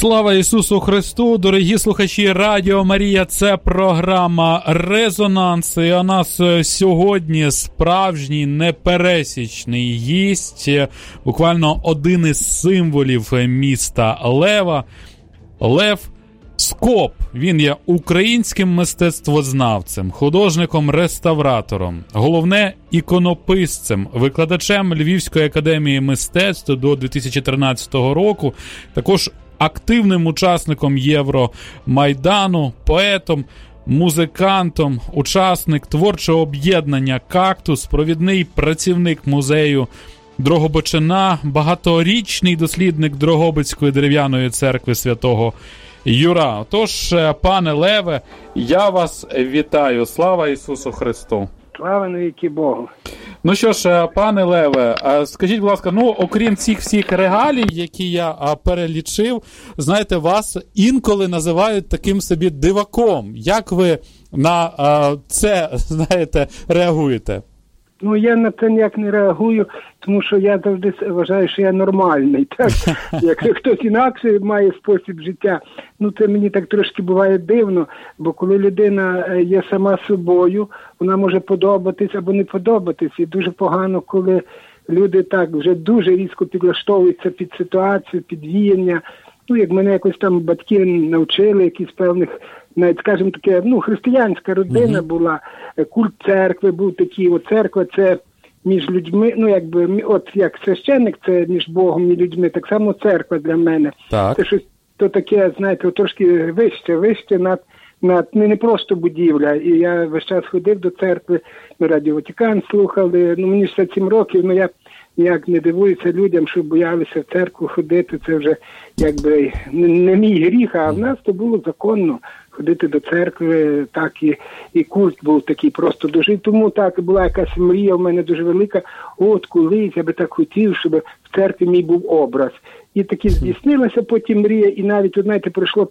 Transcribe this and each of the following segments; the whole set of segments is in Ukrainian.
Слава Ісусу Христу, дорогі слухачі Радіо Марія, це програма «Резонанс», і у нас сьогодні справжній непересічний гість, буквально один із символів міста Лева, Лев Скоп. Він є українським мистецтвознавцем, художником-реставратором, головне іконописцем, викладачем Львівської академії мистецтв до 2013 року, також активним учасником Євромайдану, поетом, музикантом, учасник творчого об'єднання «Кактус», провідний працівник музею Дрогобичина, багаторічний дослідник Дрогобицької дерев'яної церкви святого Юра. Отож, пане Леве, я вас вітаю. Слава Ісусу Христу! Слава навіки Богу! Ну що ж, пане Леве, скажіть, будь ласка, окрім цих всіх регалій, які я перелічив, знаєте, вас інколи називають таким собі диваком. Як ви на це, знаєте, реагуєте? Ну, я на це ніяк не реагую, тому що я завжди вважаю, що я нормальний. Так? Якщо хтось інакше має спосіб життя, ну це мені так трошки буває дивно, бо коли людина є сама собою, вона може подобатись або не подобатись. І дуже погано, коли люди так вже дуже різко підлаштовуються під ситуацію, під віяння. Ну, як мене якось там батьки навчили, якісь певних, навіть, скажімо таке, християнська родина була, культ церкви був такий, церква це між людьми, от як священник це між Богом і людьми, так само церква для мене. Так. Це щось то таке, знаєте, трошки вище над не просто будівля. І я весь час ходив до церкви, ми Радіо Ватикан слухали, мені 67 років, я ніяк не дивуюся людям, що боялися в церкву ходити, це вже якби не мій гріх, а в нас то було законно ходити до церкви, так і культ був такий просто дуже. Тому так була якась мрія в мене дуже велика, от колись я би так хотів, щоб в церкві мій був образ. І таки здійснилася потім мрія, і навіть, знаєте, пройшло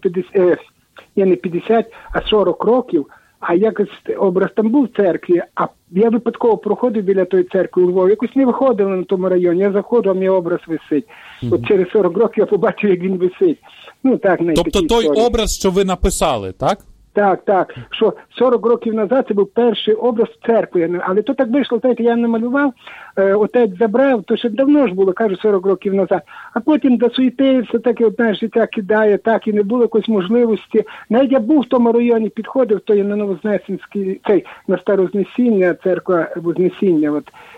40 років, а якось образ там був в церкві, а я випадково проходив біля тої церкви у Львові, якось не виходив на тому районі, я заходив, а мій образ висить. От через 40 років я побачив, як він висить. Тобто той образ, що ви написали, так? Так, що 40 років назад це був перший образ церкви, але то так вийшло, знаєте, я намалював, отець забрав, то ще давно ж було, кажу, 40 років назад, а потім досуетився, так і одна життя кидає, так і не було якоїсь можливості. Навіть я був в тому районі, підходив, то є на Новознесенській, на Старознесіння, церква Вознесіння,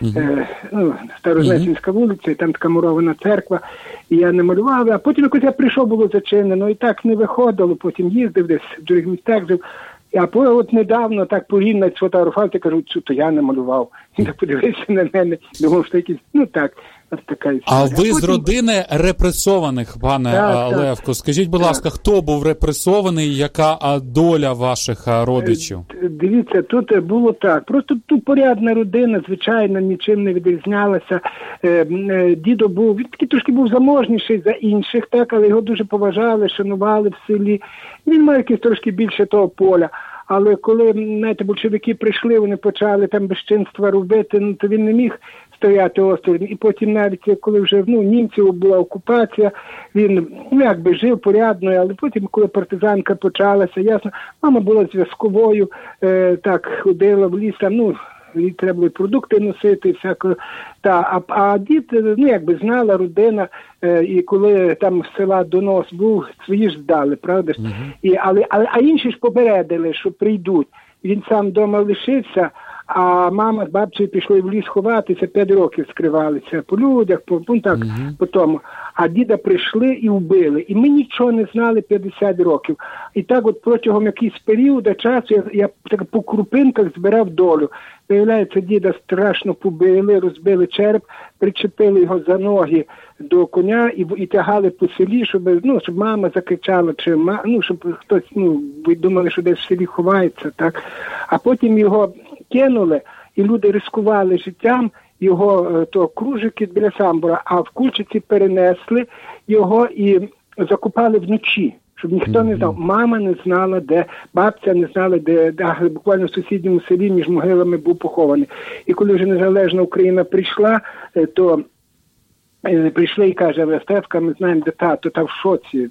Старознесенська вулиця, і там така мурована церква, і я намалював, а потім якось я прийшов, було зачинено, і так не виходило, потім їздив десь в других містах, а от недавно так порівняно сфотографував, я кажу, то я намалював. Він подивився на мене, думав, що якийсь, така історія. А ви з родини репресованих, пане Левко. Скажіть, будь ласка, хто був репресований, яка доля ваших родичів? Дивіться, тут було так. Просто тут порядна родина, звичайно, нічим не відрізнялася. Дідо був, він такий трошки був заможніший за інших, так, але його дуже поважали, шанували в селі. Він мав якесь трошки більше того поля. Але коли, знаєте, большевики прийшли, вони почали там безчинства робити, то він не міг стояти осторонь. І потім навіть, коли вже німців була окупація, він якби жив порядно, але потім, коли партизанка почалася, ясно, мама була зв'язковою, так, ходила в ліс, їй треба було продукти носити, всяко. А дід, якби знала родина, і коли там з села донос був, свої ж здали, правда ж? А інші ж попередили, що прийдуть. Він сам вдома лишився, а мама з бабцею пішли в ліс ховатися, 5 років скривалися по людях, по тому. А діда прийшли і вбили. І ми нічого не знали 50 років. І так от протягом якийсь періоду часу я так по крупинках збирав долю. Виявляється, діда страшно побили, розбили череп, причепили його за ноги до коня і тягали по селі, щоб мама закричала, щоб хтось, ви думали, що десь в селі ховається, так. А потім його кинули, і люди ризикували життям, його кружики біля Самбора, а в Кульчиці перенесли його і закопали вночі, щоб ніхто не знав. Мама не знала, де, бабця не знала, де, буквально в сусідньому селі між могилами був похований. І коли вже незалежна Україна прийшла, то прийшли і каже, Стефка, ми знаємо, де тато, та в шоці,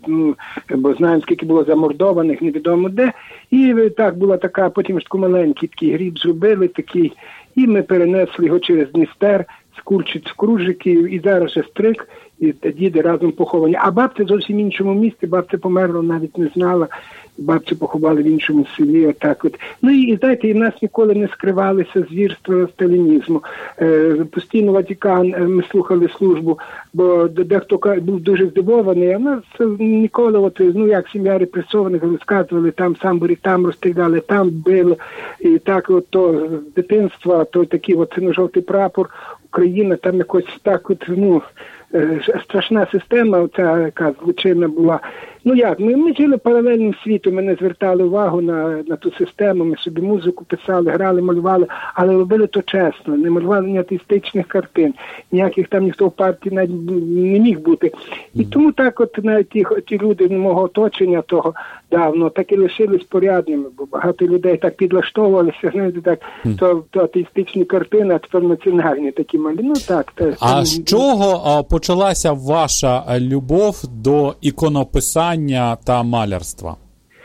бо знаємо, скільки було замордованих, невідомо де. І так була така, потім ж таку маленький такий гріб зробили такий, і ми перенесли його через Дністер, з Курчиць в Кружиків, і зараз же Стрик, і діди разом поховані. А бабця зовсім в іншому місці, бабця померла, навіть не знала, бабцю поховали в іншому селі, отак от. Ну і знаєте, і в нас ніколи не скривалися звірства сталінізму. Постійно Ватикан, ми слухали службу, бо дехто був дуже здивований, а в нас ніколи, от, ну як сім'я репресованих, розказували, там самборі, там розстріляли, там били, і так от то з дитинства, то такий от синьо-жовтий прапор, Україна, там якось так от, ну, страшна система, оця яка злочинна була. Ну як, ми жили паралельним світом, ми не звертали увагу на ту систему, ми собі музику писали, грали, малювали, але робили то чесно, не малювали ні атеїстичних картин, ніяких там ніхто в партії навіть не міг бути. І тому так от навіть ті люди мого оточення того давно так і лишились порядними, бо багато людей так підлаштовувалися, знаєте, так, то атеїстичні картини, а тепер національні такі малі. Ну так. А з чого почалася ваша любов до іконописання та малярства?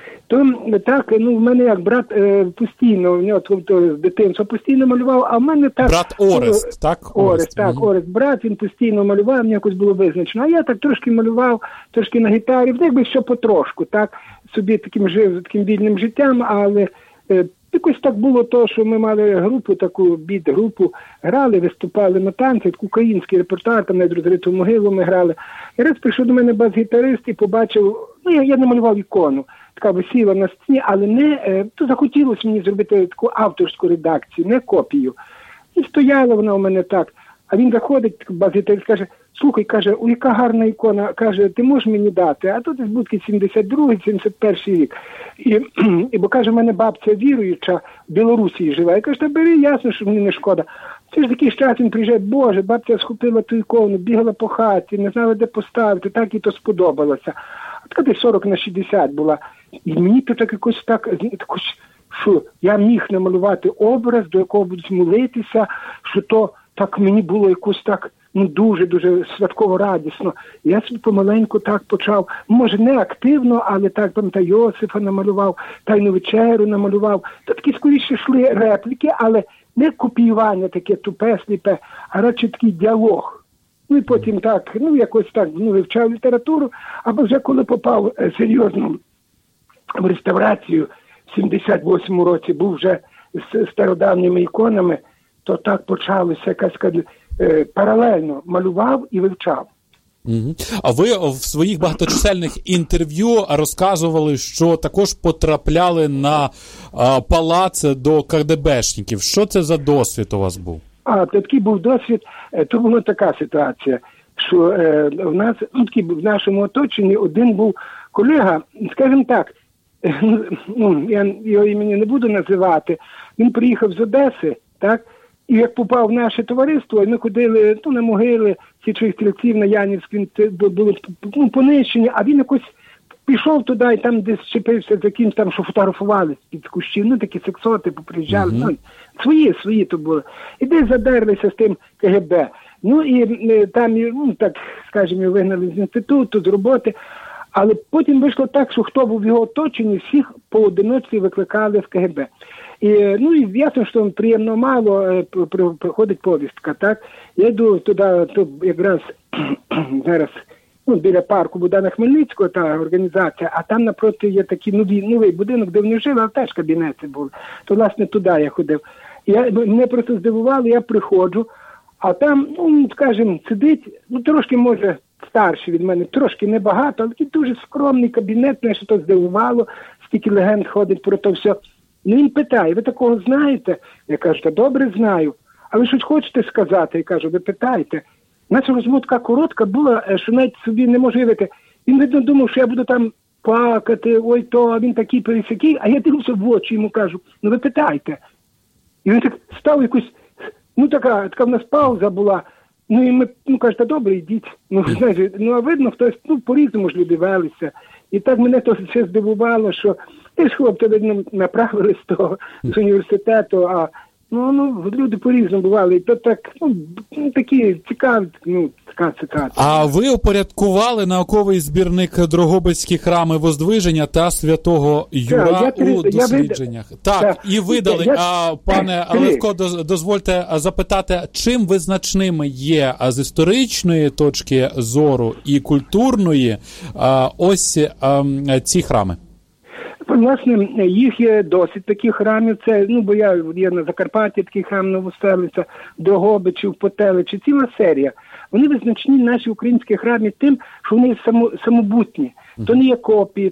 То так, ну в мене як брат постійно, в нього з дитинства постійно малював, а в мене так... Брат Орест, так? Орест, брат, він постійно малював, мені якось було визначено. А я так трошки малював, трошки на гітарі, якби все потрошку, так, собі таким вільним життям, але якось так було то, що ми мали групу, таку біт-групу, грали, виступали на танці, український репертуар, там навіть розриту могилу ми грали. І раз прийшов до мене бас-гітарист і побачив, ну я намалював ікону, така висіла на стіні, але не, то захотілося мені зробити таку авторську редакцію, не копію. І стояла вона у мене так. А він заходить, бас-гітарист, каже, слухай, каже, яка гарна ікона, каже, ти можеш мені дати? А тут десь був 72-й, 71-й рік. Бо, каже, в мене бабця віруюча, в Білорусі живе. Я кажу, та бери, ясно, що мені не шкода. Це ж такий час, він приїжджає, Боже, бабця схопила ту ікону, бігала по хаті, не знала, де поставити, так їй то сподобалося. А така десь 40/60 була. І мені то так якось так, що я міг намалювати образ, до якого будуть молитися, що то так мені було якось так, ну дуже-дуже святково радісно. Я собі помаленьку так почав, може не активно, але так, пам'ятаю, Йосифа намалював, Тайну вечерю намалював. То такі скоріше йшли репліки, але не копіювання таке тупе, сліпе, а радше такий діалог. Ну і потім так, ну якось так, ну вивчав літературу, або вже коли попав серйозно в реставрацію, в 78-му році був вже з стародавніми іконами, то так почалося якась паралельно малював і вивчав. Угу. А ви в своїх багаточисельних інтерв'ю розказували, що також потрапляли на палац до КГБшників. Що це за досвід у вас був? Такий був досвід. То була така ситуація, що в нас, в нашому оточенні один був колега, скажімо так, я його імені не буду називати, він приїхав з Одеси, так, і як попав в наше товариство, ми ходили на могили січових стрільців на Янівській, були понищені, а він якось пішов туди і там десь чіпився за кимсь там, що фотографували з-під кущів, такі сексоти поприїжджали, свої то були. І десь задерлися з тим КГБ. І там, так, скажімо, вигнали з інституту, з роботи. Але потім вийшло так, що хто був в його оточенні, всіх поодиночці викликали в КГБ. І ясно, що приємно мало приходить повістка, так? Я йду туди, якраз зараз, біля парку Богдана Хмельницького, та організація, а там напроти є такий новий будинок, де вони жили, а теж кабінети були. То, власне, туди я ходив. Мене просто здивувало, я приходжу, а там, скажімо, сидить, трошки, може, старший від мене, трошки небагато, але такий дуже скромний кабінет, мене що то здивувало, скільки легенд ходить про то все. Він питає, ви такого знаєте? Я кажу, та добре знаю. А ви щось хочете сказати? Я кажу, ви питайте. Наша розмова така коротка була, що навіть собі не можу уявити. Він, видно, думав, що я буду там плакати, ой то, а він такий пересякий, а я дивлюся в очі йому кажу, ви питайте. І він так став якось, така в нас пауза була, і ми, каже, та добре, йдіть. Знаєте, а видно, хтось, по-різному ж люди велися. І так мене то все здивувало, що хлопці, видно, направили з університету, а Люди по-різному бували, і то так, такі цікаві, така цитата. А ви упорядкували науковий збірник «Дрогобицькі храми Воздвиження» та «Святого Юра» у дослідженнях. І видали. Пане Левко, дозвольте запитати, чим визначними є з історичної точки зору і культурної ось ці храми? Власне, їх є досить таких храмів. Це, бо є на Закарпатті такий храм Новоселиця, Дрогобичів, Потеличі, ціла серія. Вони визначні наші українські храми тим, що вони самобутні. То не є копії,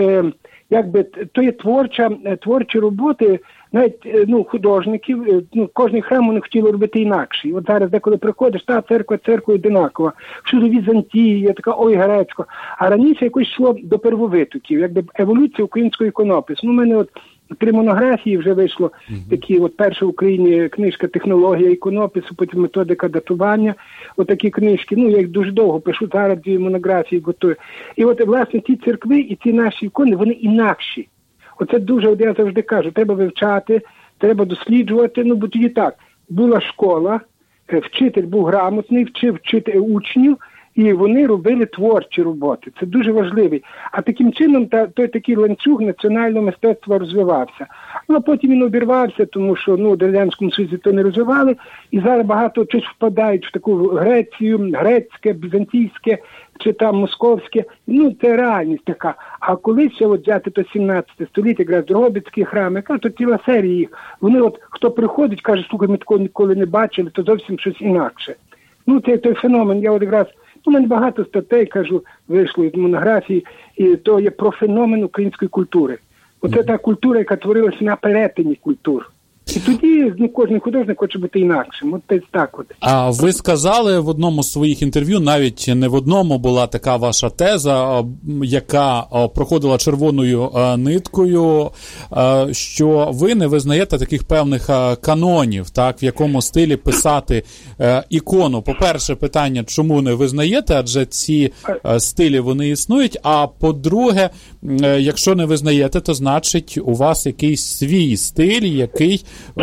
то є творчі роботи, навіть художників, кожний храм вони хотіли робити інакше. От зараз, деколи приходиш, церква одинакова, всюди Візантія, така, грецька. А раніше якось йшло до первовитоків, еволюція української іконопису. У мене 3 монографії вже вийшло, такі, перша в Україні книжка «Технологія іконопису», потім методика датування, такі книжки. Я їх дуже довго пишу, зараз 2 монографії готую. І власне, ці церкви і ці наші ікони, вони інакші. Оце дуже, я завжди кажу, треба вивчати, треба досліджувати, бо тоді так, була школа, вчитель був грамотний, вчив учнів, і вони робили творчі роботи. Це дуже важливо. А таким чином той такий ланцюг національного мистецтва розвивався. А потім він обірвався, тому що в Радянському Союзі то не розвивали, і зараз багато щось впадають в таку Грецію, грецьке, візантійське, чи там московське. Це реальність така. А колись ще взяти то 17 століття, якраз Дрогобицькі храми, то ціла серія їх. Вони хто приходить, каже, слухай, ми такого ніколи не бачили, то зовсім щось інакше. Це той феномен, я якраз у мене багато статей, кажу, вийшло із монографії, і то є про феномен української культури. Оце та культура, яка творилася на перетині культур. І тоді кожен художник хоче бути інакшим. Так. А ви сказали в одному з своїх інтерв'ю, навіть не в одному була така ваша теза, яка проходила червоною ниткою, що ви не визнаєте таких певних канонів, так, в якому стилі писати ікону. По-перше, питання, чому не визнаєте, адже ці стилі, вони існують, а по-друге, якщо не визнаєте, то значить у вас якийсь свій стиль, який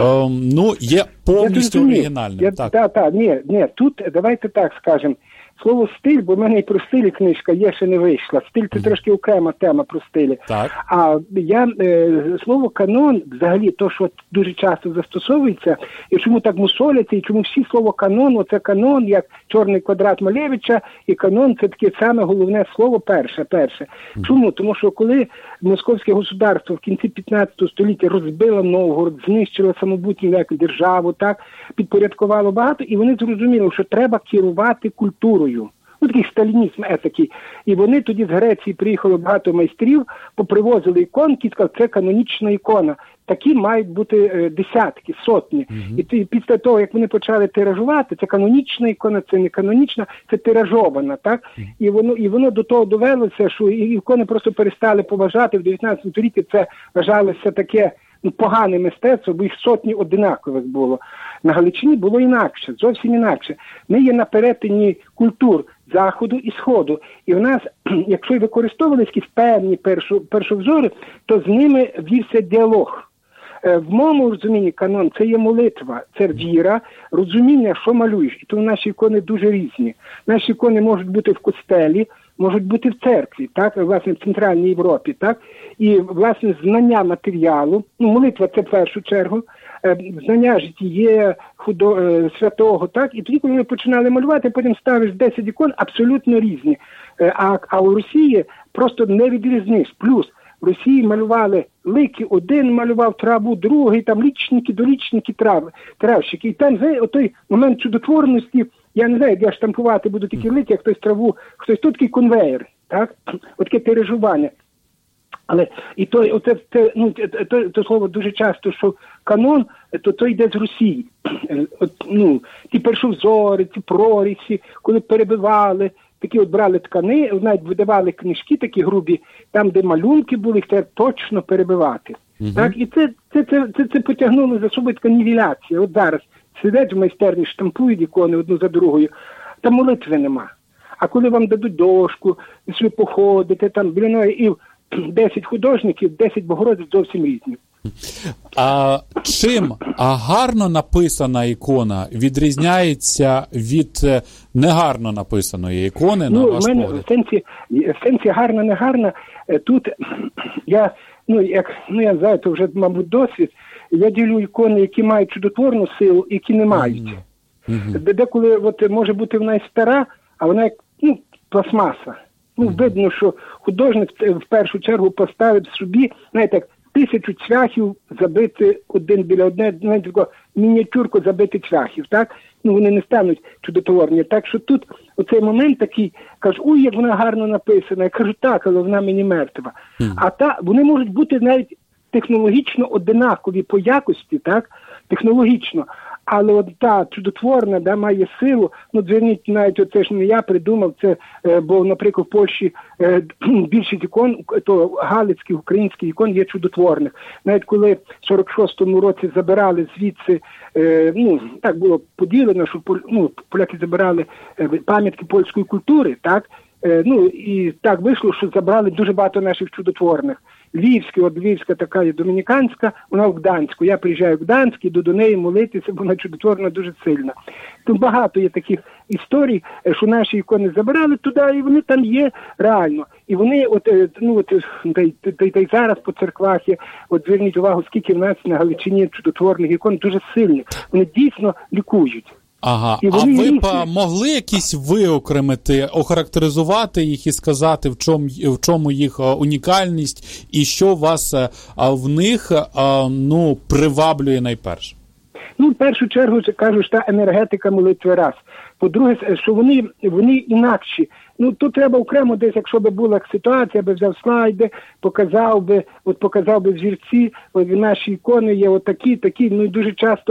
є повністю оригінальним. Ні, тут давайте так скажемо. Слово «стиль», бо в мене і про стилі книжка є, ще не вийшла. Стиль – це трошки окрема тема про стилі. Так. А слово «канон», взагалі, то, що дуже часто застосовується, і чому так мусоляться, і чому всі слово «канон», оце канон, як чорний квадрат Малевича, і канон – це таке саме головне слово перше. Чому? Тому що коли Московське государство в кінці 15 століття розбило Новгород, знищило самобутню державу, так, підпорядкувало багато, і вони зрозуміли, що треба керувати культурою. Такий сталінізм етакий. І вони тоді з Греції приїхало багато майстрів, попривозили іконки і сказали, це канонічна ікона. Такі мають бути десятки, сотні. І після того, як вони почали тиражувати, це канонічна ікона, це не канонічна, це тиражована, так? І воно до того довелося, що ікони просто перестали поважати. В 19 столітті це вважалося таке погане мистецтво, бо їх сотні одинакових було. На Галичині було інакше, зовсім інакше. Ми є на перетині культур Заходу і Сходу. І в нас, якщо й використовувалися якісь певні першовзори, то з ними вівся діалог. В моєму розумінні канон – це є молитва, це віра, розуміння, що малюєш. І тому наші ікони дуже різні. Наші ікони можуть бути в костелі, можуть бути в церкві, так, власне, в Центральній Європі, так, і, власне, знання матеріалу, молитва – це в першу чергу, знання життя святого, так, і тоді, коли ми починали малювати, потім ставиш 10 ікон абсолютно різні, а у Росії просто не відрізниш. Плюс в Росії малювали лики, один малював траву, другий, там лічники, долічники, травщики, і там, отой момент чудотворності, я не знаю, як я штампувати буду такі лики, як хтось траву, хтось тут такий конвейер, так, отаке тиражування. Але і то слово дуже часто, що канон, то йде з Росії. Ті першовзори, ті прорісі, коли перебивали, такі брали ткани, навіть видавали книжки такі грубі, там, де малюнки були, їх треба точно перебивати. Так? І це потягнуло за собою така нівеляція. От зараз сидять в майстерні, штампують ікони одну за другою, та молитви нема. А коли вам дадуть дошку, ви походите, там, і 10 художників, 10 Богородиць зовсім різні. А чим гарно написана ікона відрізняється від негарно написаної ікони, на ваш погляд? В сенсі гарна-негарна, тут я знаю, то вже, мабуть, досвід, я ділю ікони, які мають чудотворну силу, і які не мають. Деколи може бути вона і стара, а вона як пластмаса. Видно, що художник в першу чергу поставив собі, знаєте, як 1000 цвяхів забити один біля одне, знаєте, таку мініатюрку забити цвяхів, так? Вони не стануть чудотворні. Так що тут оцей момент такий, кажуть, ой, як вона гарно написана. Я кажу, так, але вона мені мертва. А вони можуть бути навіть технологічно одинакові по якості, так? Технологічно. Але от та чудотворна, має силу. Зверніть, навіть оце ж не я придумав, це, бо, наприклад, в Польщі більшість ікон, то галицьких, українських ікон є чудотворних. Навіть коли в 46-му році забирали звідси, так було поділено, що поляки забирали пам'ятки польської культури, так? І так вийшло, що забрали дуже багато наших чудотворних. Львівська така є домініканська, вона в Гданську. Я приїжджаю в Гданськ, іду до неї молитися, бо вона чудотворна дуже сильна. Тут багато є таких історій, що наші ікони забирали туди, і вони там є реально. І вони, та й зараз по церквах є, зверніть увагу, скільки в нас на Галичині чудотворних ікон, дуже сильні. Вони дійсно лікують. Ага, а ви б могли якісь виокремити, охарактеризувати їх і сказати, в чому їх унікальність і що вас в них приваблює найперше? В першу чергу, кажу, та енергетика молитви раз. По-друге, що вони інакші. Тут треба окремо десь, якщо би була ситуація, би взяв слайди, показав би взірці, наші ікони є такі, і дуже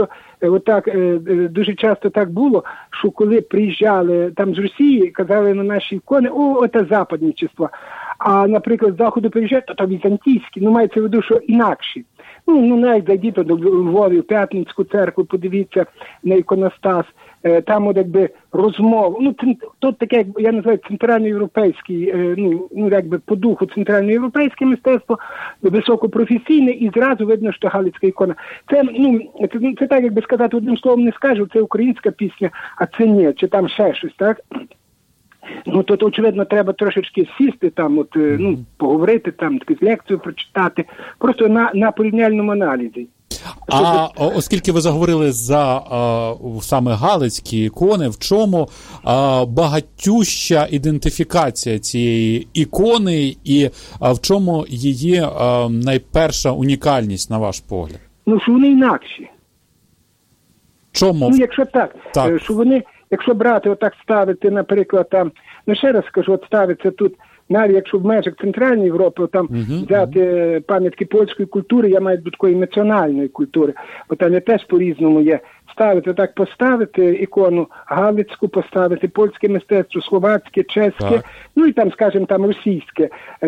часто так було, що коли приїжджали там з Росії, казали на наші ікони, це западничество. А, наприклад, з Заходу приїжджають, то візантійські, мається в виду, що інакші. Навіть зайдіть до Львові, в П'ятницьку церкву, подивіться на іконостас, там якби розмова, тут таке, я називаю, центральноєвропейський, по духу центральноєвропейське мистецтво, високопрофесійне, і зразу видно, що галицька ікона. Це так, якби сказати, одним словом не скажу, це українська пісня, а це ні, чи там ще щось, так? Тут, очевидно, треба трошечки сісти, там, поговорити, там, лекцію прочитати, просто на порівняльному аналізі. А оскільки ви заговорили за саме галицькі ікони, в чому багатюща ідентифікація цієї ікони і в чому її найперша унікальність, на ваш погляд? Що вони інакші. Чому? Якщо так, що вони, якщо брати, отак ставити, наприклад, там, ще раз скажу, ставиться тут, навіть якщо в межах Центральної Європи, там взяти пам'ятки польської культури, я маю до такої національної культури, бо там теж по-різному є. Поставити ікону галицьку, поставити польське мистецтво, словацьке, чеське, і там, скажімо, там російське.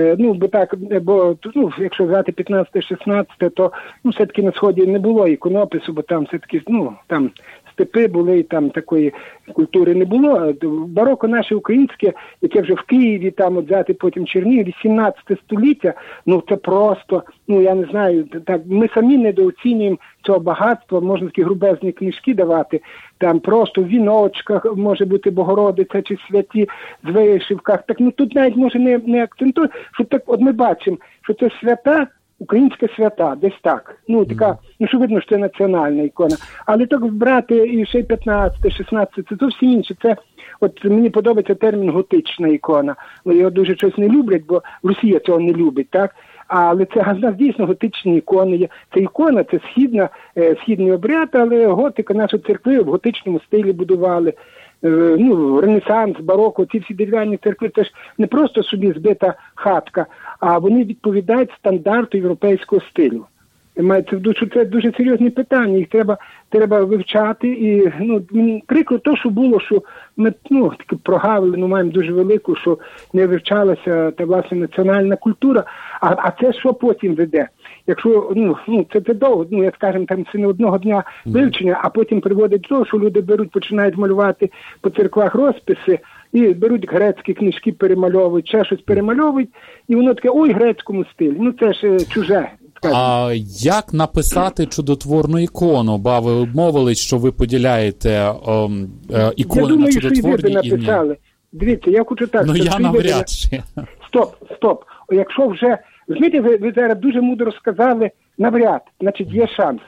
Якщо взяти 15-16, то все-таки на Сході не було іконопису, бо там все-таки, там степи були, і там такої культури не було. Бароко наше українське, яке вже в Києві, там взяти потім Чернігів, 18 століття, це просто, я не знаю, так, ми самі недооцінюємо цього багатства, можна такі грубезні книжки давати, там просто в віночках може бути Богородиця чи святі з вишивках. Так, тут навіть може не акцентує, що так, ми бачимо, що це свята, українська свята, десь так. Така, що видно, що це національна ікона. Але так брати і ще 15-16, це зовсім інше. Це, мені подобається термін готична ікона. Його дуже щось не люблять, бо Росія цього не любить, так? Але це в нас дійсно готичні ікони є. Це ікона, це східний обряд, але готика, наші церкви в готичному стилі будували. Ренесанс, бароко, ці всі дерев'яні церкви, це ж не просто собі збита хатка, а вони відповідають стандарту європейського стилю. Мається в виду, що це дуже серйозні питання, їх треба вивчати. І, приклад того, що було, що ми, таки прогавили, маємо дуже велику, що не вивчалася та, власне, національна культура, а це що потім веде? Якщо, це довго, скажімо, там це не одного дня вивчення, а потім приводить до того, що люди починають малювати по церквах розписи, і беруть грецькі книжки, перемальовують, ще щось перемальовують, і воно таке, грецькому стилі. Це ж чуже. А як написати чудотворну ікону? Ба ви обмовились, що ви поділяєте ікони на чудотворні і ні. Написали. Дивіться, я хочу так. Ну я навряд чи. Стоп. Якщо вже, розумієте, ви зараз дуже мудро сказали навряд, значить є шанс.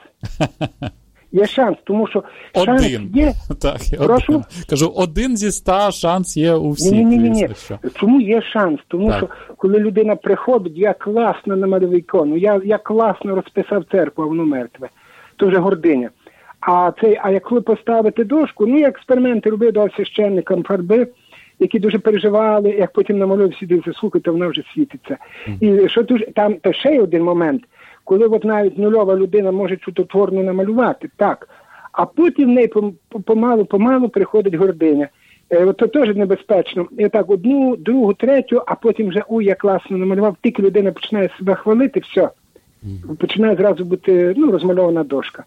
Є шанс, тому що шанс є. Так, прошу? Кажу, 1 зі 100 шанс є у всіх. Ні. Чому є шанс? Тому що коли людина приходить, я класно намалював ікону, я класно розписав церкву, а воно мертве. То вже гординя. А як ви поставите дошку, я експерименти робив, дав священникам фарби, які дуже переживали, як потім намалював, всі дивляться, слухайте, вона вже світиться. І що дуже, там ще є один момент, коли от навіть нульова людина може чудотворно намалювати, так, а потім в неї помалу приходить гординя. То теж небезпечно. І так, 1, 2, 3, а потім вже, я класно намалював, тільки людина починає себе хвалити, все. Починає зразу бути розмальована дошка.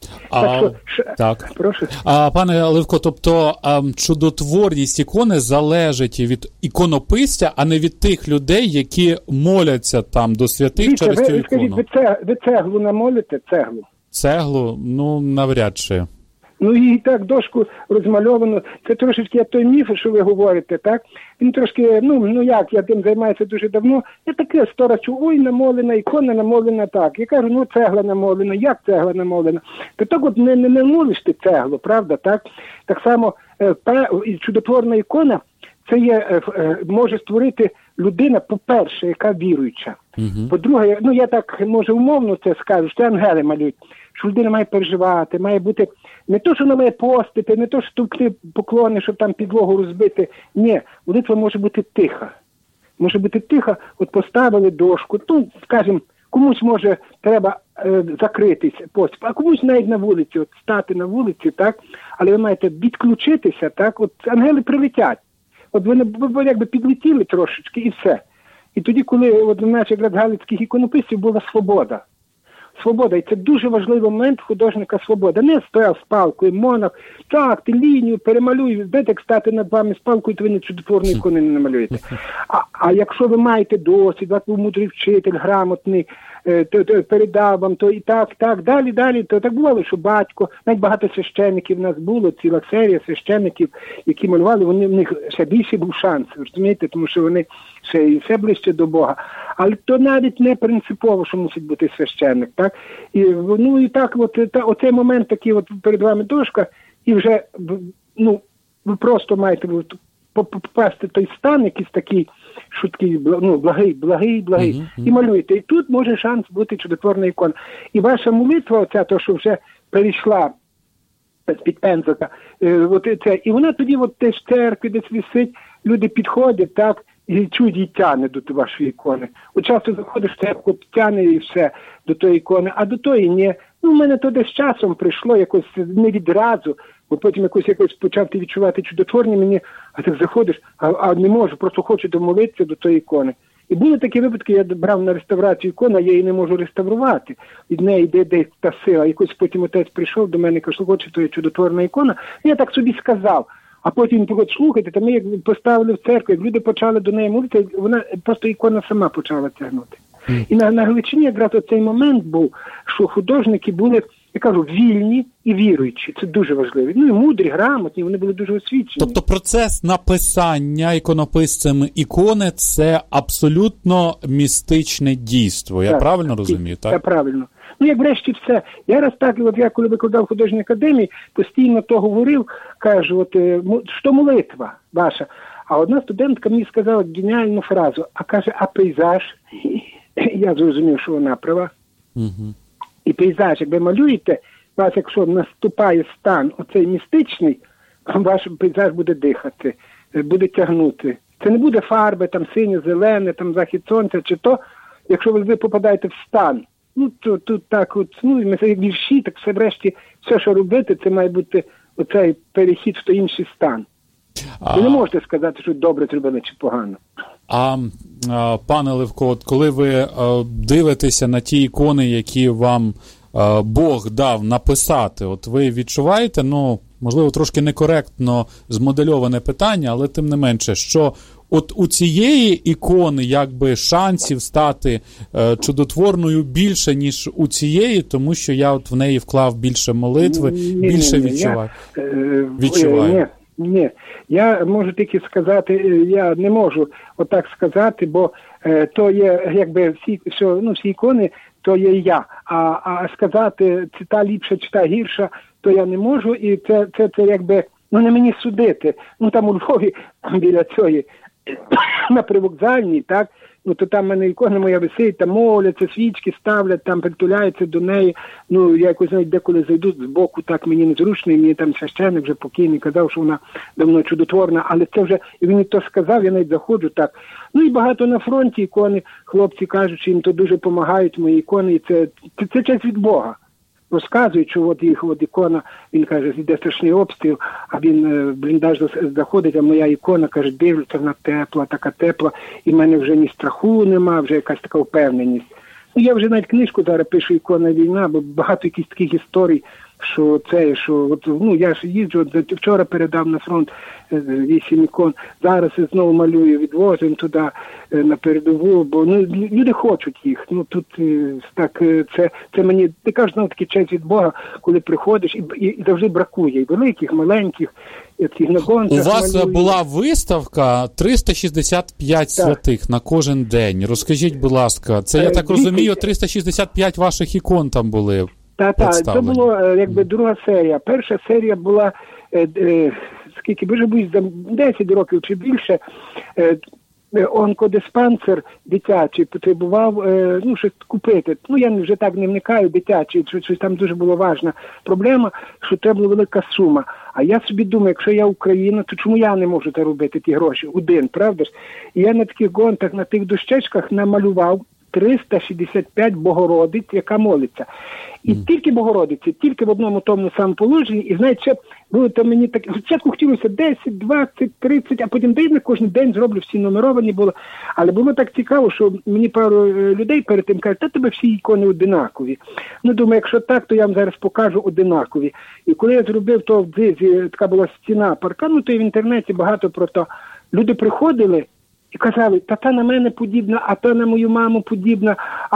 Так. Прошу. Пане Левко, тобто чудотворність ікони залежить від іконописця, а не від тих людей, які моляться там до святих через цю ікону. Скажіть, ви цеглу намолите? Цеглу? Навряд чи. І так, дошку розмальовано. Це трошечки той міф, що ви говорите, так? Він трошки, я тим займаюся дуже давно. Я таке сторочу, намолена, ікона намолена так. Я кажу, цегла намолена, як цегла намолена? То так от не молиш ти цеглу, правда, так? Так само чудотворна ікона, це може створити людина, по-перше, яка віруюча. По-друге, я так, може, умовно це скажу, що це ангели малюють, що людина має переживати, має бути не то, що вона має постити, не то, що стукти поклони, щоб там підлогу розбити. Ні, молитва може бути тиха. Може бути тиха, от поставили дошку, скажімо, комусь може треба закритись пост, а комусь навіть на вулиці, от стати на вулиці, так, але ви маєте відключитися, так, от ангели прилетять. От ви якби підлетіли трошечки і все. І тоді, коли наших якраз галицьких іконописців була свобода. Свобода. І це дуже важливий момент художника свобода. Не стояв з палкою, монах, так, ти лінію перемалюй, знаєте, як стати над вами з палкою, то ви не чудотворної ікони не намалюєте. А якщо ви маєте досвід, ви був мудрий вчитель, грамотний, то передав вам, то і так, далі, то так бувало, що батько, навіть багато священників в нас було, ціла серія священників, які малювали, в них ще більше був шанс, розумієте, тому що вони ще ближче до Бога. Але то навіть не принципово, що мусить бути священник, так? І так, оцей момент такий, перед вами дошка, і вже, ви просто маєте попасти в той стан, якийсь такий, шуткий, благий, і малюєте. І тут може шанс бути чудотворна ікона. І ваша молитва, оця, то, що вже перейшла з-під пензлика, і вона тоді теж в церкві десь висить, люди підходять, так, і чують, і тяне до вашої ікони. От часто заходиш в церкву, тяне і все до тої ікони, а до тої ні. В мене то десь часом прийшло, якось не відразу, бо потім якось почав ти відчувати чудотворні мені, а так заходиш, а не можу, просто хочу домолитися до тої ікони. І були такі випадки, я брав на реставрацію ікону, а я її не можу реставрувати. Від неї йде десь та сила. Якось потім отець прийшов до мене і каже, хоче, то є чудотворна ікона. І я так собі сказав. А потім, слухайте, то ми як поставили в церкву, як люди почали до неї молитися, вона просто ікона сама почала тягнути. І на Галичині якраз оцей момент був, що художники були, я кажу, вільні і віруючі. Це дуже важливо. І мудрі, грамотні, вони були дуже освічені. Тобто процес написання іконописцями ікони – це абсолютно містичне дійство. Я правильно розумію, так? Так, правильно. Як врешті все. Я раз так, я коли викладав в художній академії, постійно то говорив, кажу, що молитва ваша. А одна студентка мені сказала геніальну фразу, а каже, а пейзаж? Я зрозумів, що вона права. І пейзаж, як ви малюєте, вас, якщо наступає стан оцей містичний, ваш пейзаж буде дихати, буде тягнути. Це не буде фарби, там синє, зелене, там захід сонця, чи то, якщо ви попадаєте в стан. То тут так як вірші, так все врешті, все, що робити, це має бути оцей перехід в той інший стан. Ви не можете сказати, що добре зробили чи погано. Пане Левко, коли ви дивитеся на ті ікони, які вам Бог дав написати, от ви відчуваєте, можливо, трошки некоректно змодельоване питання, але тим не менше, що от у цієї ікони якби шансів стати чудотворною більше, ніж у цієї, тому що я от в неї вклав більше молитви, більше відчуваю. Ні, я можу тільки сказати, я не можу отак сказати, бо то є якби всі ікони, то є я. А сказати, чи та ліпша, чи та гірша, то я не можу, і це якби, не мені судити. Там у Львові, біля цієї, на Привокзальній, так, то там в мене ікона моя висить, там моляться, свічки ставлять, там притуляються до неї. Я якось навіть деколи зайду з боку, так мені незручно, і мені там священник вже покійний казав, що вона давно чудотворна, але це вже, і він то сказав, я навіть заходжу так. І багато на фронті ікони, хлопці кажуть, що їм то дуже допомагають мої ікони, і це честь від Бога. Розказують, що от ікона, він каже, йде страшний обстріл, а він бліндаж заходить, а моя ікона, каже, дивлюся, вона тепла, така тепла, і в мене вже ні страху нема, вже якась така впевненість. Я вже навіть книжку зараз пишу «Ікона війна», бо багато якісь таких історій, що я ж їжджу, вчора передав на фронт 8 ікон, зараз я знову малюю, відвозимо туди на передову, бо люди хочуть їх. Тут так, це мені, ти кажеш, таки честь від Бога, коли приходиш, і завжди бракує, і великих, маленьких, цих нагонцях. У вас малюю. Була виставка 365 святих на кожен день. Розкажіть, будь ласка, це, я так розумію, 365 ваших ікон там були. Так, це було якби друга серія. Перша серія була, скільки, вже 10 років чи більше, онкодиспансер дитячий потребував щось купити. Я вже так не вникаю, дитячий, щось там дуже була важна проблема, що треба була велика сума. А я собі думаю, якщо я Україна, то чому я не можу заробити ті гроші? Один, правда ж? І я на таких гонтах, на тих дощечках намалював 365 Богородиць, яка молиться. І тільки Богородиці, тільки в одному тому самому положенні. І знаєте, було там мені так, спочатку хотілося 10, 20, 30, а потім на кожен день зроблю, всі нумеровані були. Але було так цікаво, що мені пару людей перед тим кажуть, тебе всі ікони одинакові. Думаю, якщо так, то я вам зараз покажу одинакові. І коли я зробив то в Дзизі, така була стіна паркану, то і в інтернеті багато про то. Люди приходили і казали, та на мене подібна, а та на мою маму подібна,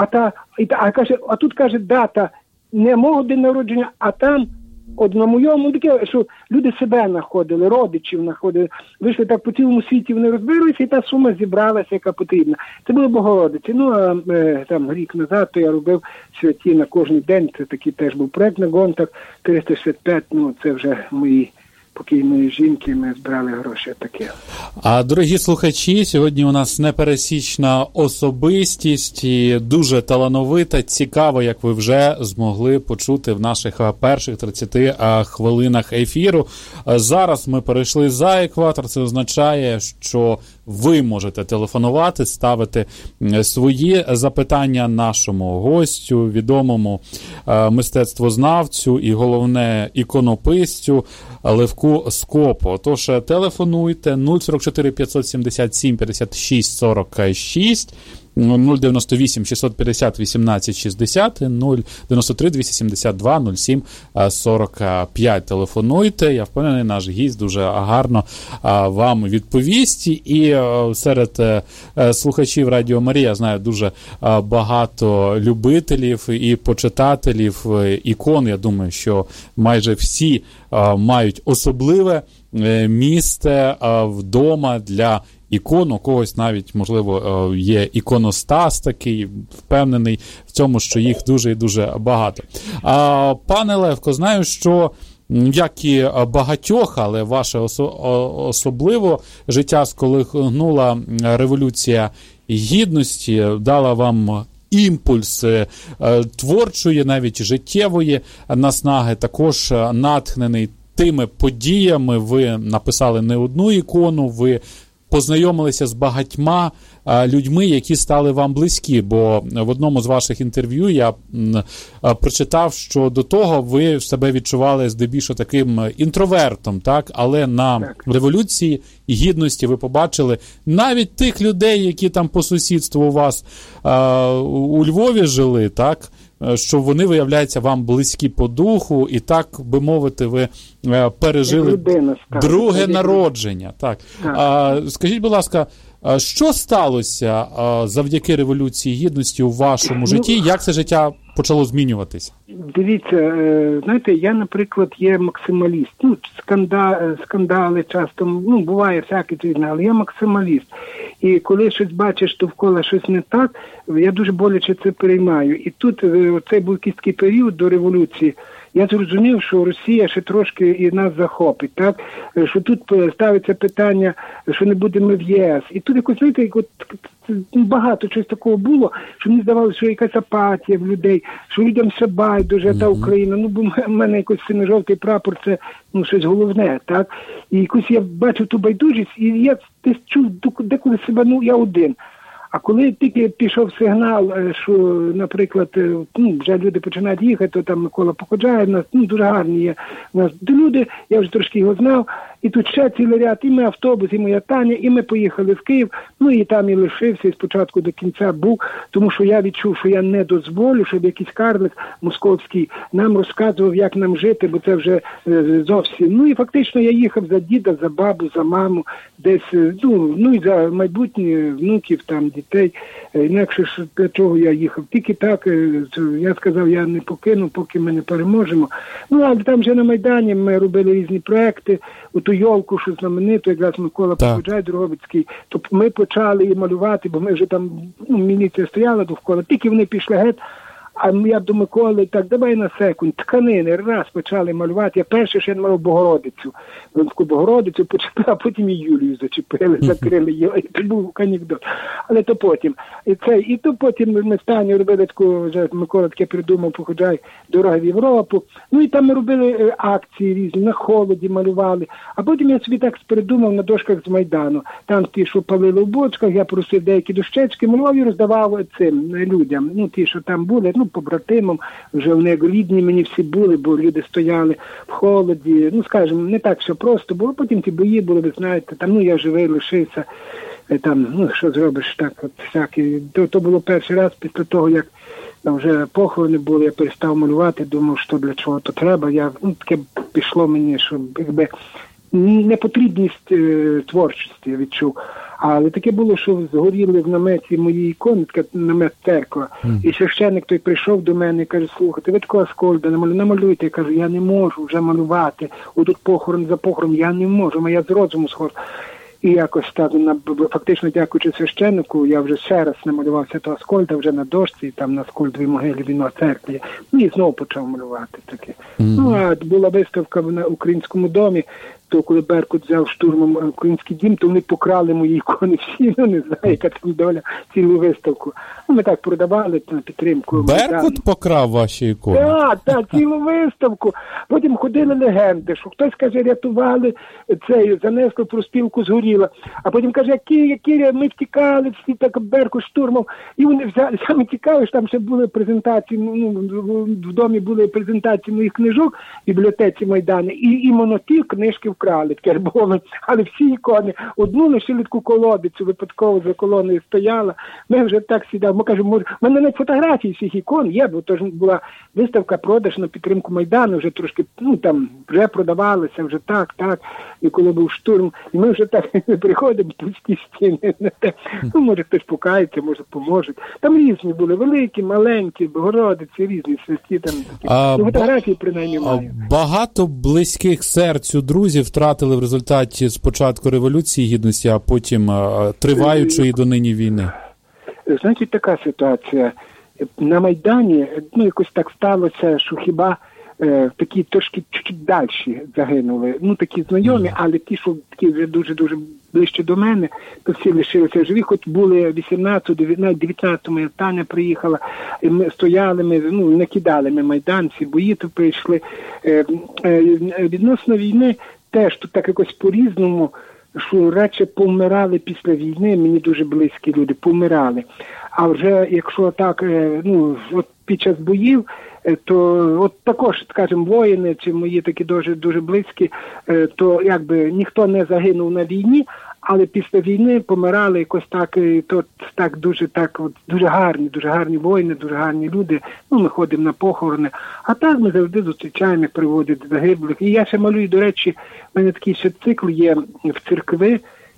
а тут каже дата не мого день народження, а там на моєму, таке, що люди себе знаходили, родичів знаходили, вийшли так по цілому світі, вони розбиралися, і та сума зібралася, яка потрібна. Це було Богородиці. Там рік назад то я робив святі на кожен день, це такий теж був проект на гонтах, 365, це вже мої покійної жінки, ми збирали гроші таке. А, дорогі слухачі, сьогодні у нас непересічна особистість і дуже талановита, цікаво, як ви вже змогли почути в наших перших 30 хвилинах ефіру. Зараз ми перейшли за екватор, це означає, що ви можете телефонувати, ставити свої запитання нашому гостю, відомому мистецтвознавцю і, головне, іконописцю Левку Скопу. Отож, телефонуйте 044 577 56 46, 098 650 18 60, 093 272 07 45. Телефонуйте, я впевнений, наш гість дуже гарно вам відповість. І серед слухачів Радіо Марія, знаю, дуже багато любителів і почитателів ікон. Я думаю, що майже всі мають особливе місце вдома для ікон, у когось навіть, можливо, є іконостас такий, впевнений в цьому, що їх дуже і дуже багато. Пане Левко, знаю, що, як і багатьох, але ваше особливо життя сколихнула Революція Гідності, дала вам імпульс творчої, навіть життєвої наснаги, також натхнений тими подіями. Ви написали не одну ікону, ви познайомилися з багатьма людьми, які стали вам близькі, бо в одному з ваших інтерв'ю я прочитав, що до того ви себе відчували здебільшого таким інтровертом, так? Але на Революції Гідності ви побачили навіть тих людей, які там по сусідству у вас у Львові жили, так? Що вони, виявляється, вам близькі по духу, і так, би мовити, ви пережили друге народження. Так. Скажіть, будь ласка, Що сталося завдяки Революції Гідності у вашому житті? Як це життя почало змінюватися? Дивіться, знаєте, я, наприклад, є максималіст. Скандали часто, буває всяке різне, але я максималіст. І коли щось бачиш довкола щось не так, я дуже боляче це переймаю. І тут цей був якийсь такий період до революції. Я зрозумів, що Росія ще трошки і нас захопить, так? Що тут ставиться питання, що не будемо в єС. І тут якось, знаєте, багато чогось такого було, що мені здавалося, що якась апатія в людей, що людям все байдуже, та Україна. Бо в мене якось синьо-жовтий прапор, це щось головне, так? І якось я бачив ту байдужість, і я десь чув деколи себе, я один. А коли тільки пішов сигнал, що, наприклад, вже люди починають їхати, то там Микола Походжає, в нас дуже гарні є у нас люди, я вже трошки його знав, і тут ще цілий ряд, і ми автобус, і моя Таня, і ми поїхали в Київ, і там і лишився, і спочатку до кінця був, тому що я відчув, що я не дозволю, щоб якийсь карлик московський нам розказував, як нам жити, бо це вже зовсім. І фактично я їхав за діда, за бабу, за маму, десь, і за майбутнє внуків, там, дітей, інакше ж для чого я їхав. Тільки так, я сказав, я не покину, поки ми не переможемо. Але там вже на Майдані ми робили різні проекти, ту йолку, що знамениту, якраз Микола Походжай, Дрогобицький, то ми почали її малювати, бо ми вже там, міліція стояла довкола, тільки вони пішли геть, а я до Миколи, так, давай на секунд, тканини, раз почали малювати. Я перше ще малював Богородицю. Таку Богородицю почепили, а потім і Юлію зачепили, закрили її. Це був анекдот. Але то потім. І то потім ми стані робили таку, вже Микола таке придумав, Походжай, дорога в Європу. І там ми робили акції різні, на холоді малювали. А потім я собі так придумав на дошках з Майдану. Там ті, що палили в бочках, я просив деякі дощечки, малював і роздавав цим людям. Ті, що там були, побратимам, вже вони рідні мені всі були, бо люди стояли в холоді, скажімо, не так все просто було, потім ті бої були, ви знаєте, там, я живий, лишився, там, що зробиш, так, от, всякі. То було перший раз після того, як вже похорони були, я перестав малювати, думав, що для чого то треба, таке пішло мені, що, якби, непотрібність творчості я відчув. Але таке було, що згоріли в наметі мої ікони, намет церква. І священник той прийшов до мене і каже, слухайте, ви такого Аскольда намалюйте. Я кажу, я не можу вже малювати. Отут похорон за похорон, я не можу, я з розуму схожу. І якось так, фактично дякуючи священнику, я вже ще раз намалював Святого Аскольда вже на дошці, там на Аскольдовій могилі він на церкві. І знову почав малювати таке. А була виставка на Українському домі, то коли Беркут взяв штурмом Український дім, то вони покрали мої ікони всі, не знаю, яка там доля, цілу виставку. Ми так продавали на підтримку. Беркут покрав ваші ікони? Так, цілу виставку. Потім ходили легенди, що хтось, каже, рятували занесли проспілку, згоріла. А потім каже, які ми втікали, всі так Беркут штурмом. І вони саме цікаві, що там ще були презентації, в домі були презентації моїх книжок в бібліотеці Майдану, і іменно ті книжки вкрали, таке було, але всі ікони, одну лишили таку колодицю, випадково за колоною стояла, ми вже так сідали, ми кажемо, в мене навіть фотографії всіх ікон є, бо то ж була виставка, продаж на підтримку Майдану, вже трошки, там, вже продавалися, вже так, і коли був штурм, і ми вже так приходимо, пусті стіни, може хтось покається, може поможуть. Там різні були, великі, маленькі, Богородиці, різні святі, там такі. Фотографії принаймні маю. Багато близьких серцю друзів втратили в результаті спочатку Революції Гідності, а потім триваючої донині війни. Значить, така ситуація. На Майдані, якось так сталося, що хіба такі трошки чуть-чуть далі загинули. Такі знайомі, але ті, що такі вже дуже-дуже ближче до мене, то всі лишилися живі, хоч були 18-го, навіть 19-му Таня приїхала, і ми стояли, не кидали ми Майдан, всі бої то прийшли. Відносно війни теж тут так якось по-різному, що радше помирали після війни, мені дуже близькі люди, помирали. А вже якщо так, от під час боїв, то от також, скажімо, воїни, чи мої такі дуже близькі, то якби ніхто не загинув на війні, але після війни помирали якось так, то так дуже гарні воїни, дуже гарні люди. Ми ходимо на похорони. А так ми завжди зустрічаємо, як приводять загиблих. І я ще малюю, до речі, в мене такий ще цикл є в церкви,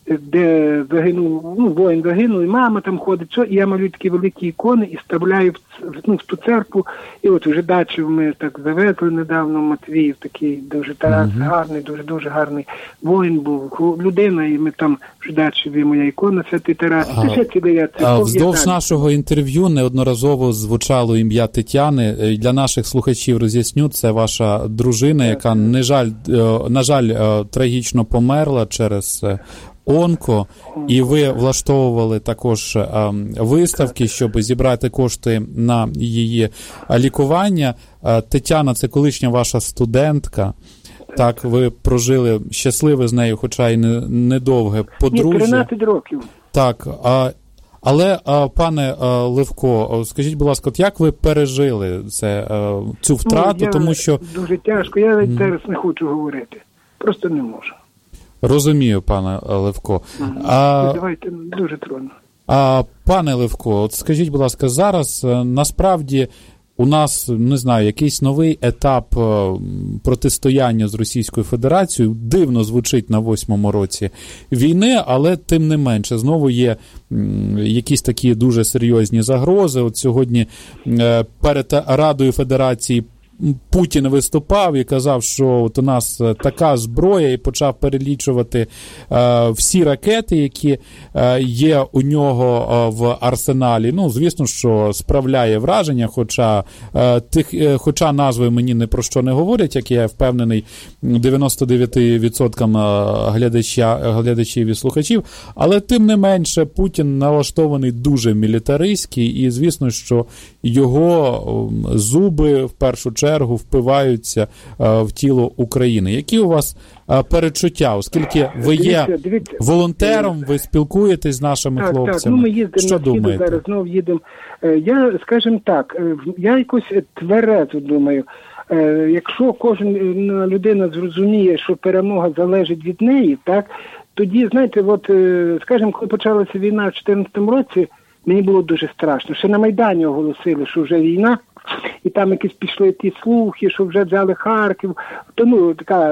де загинув, воїн загинув, і мама там ходить, і я малюю такі великі ікони і вставляю в ту церкву. І от вже дачу ми так завезли недавно, Матвіїв, такий дуже Тарас, гарний, дуже гарний воїн був, людина, і ми там вже дачі, моя ікона, Святий Тарас. Вздовж нашого інтерв'ю неодноразово звучало ім'я Тетяни. Для наших слухачів роз'ясню, це ваша дружина, яка, на жаль, трагічно померла через онко, і ви влаштовували також виставки, щоб зібрати кошти на її лікування. Тетяна – це колишня ваша студентка. Так, ви прожили щасливе з нею, хоча й недовге подружжя. 13 років. Так, але, пане Левко, скажіть, будь ласка, як ви пережили цю втрату, тому що... Дуже тяжко, я навіть зараз не хочу говорити. Просто не можу. Розумію, пане Левко. Давайте, дуже трудно. Пане Левко, от скажіть, будь ласка, зараз насправді у нас, не знаю, якийсь новий етап протистояння з Російською Федерацією. Дивно звучить на 8-му році війни, але тим не менше, знову є якісь такі дуже серйозні загрози. От сьогодні перед Радою Федерації Путін виступав і казав, що от у нас така зброя, і почав перелічувати всі ракети, які є у нього в арсеналі. Ну, звісно, що справляє враження, хоча назви мені не про що не говорять, як я впевнений 99% глядачів і слухачів, але тим не менше Путін налаштований дуже мілітаристський, і звісно, що його зуби в першу чергу впиваються в тіло України. Які у вас передчуття, оскільки ви є волонтером, ви спілкуєтесь з нашими хлопцями? Так, ми їздимо що на схід, зараз знову їдемо. Я, скажімо так, я якось тверезо думаю, якщо кожна людина зрозуміє, що перемога залежить від неї, так, тоді, знаєте, от, скажімо, коли почалася війна в 2014 році, мені було дуже страшно. Ще на Майдані оголосили, що вже війна, і там якісь пішли ті слухи, що вже взяли Харків, то,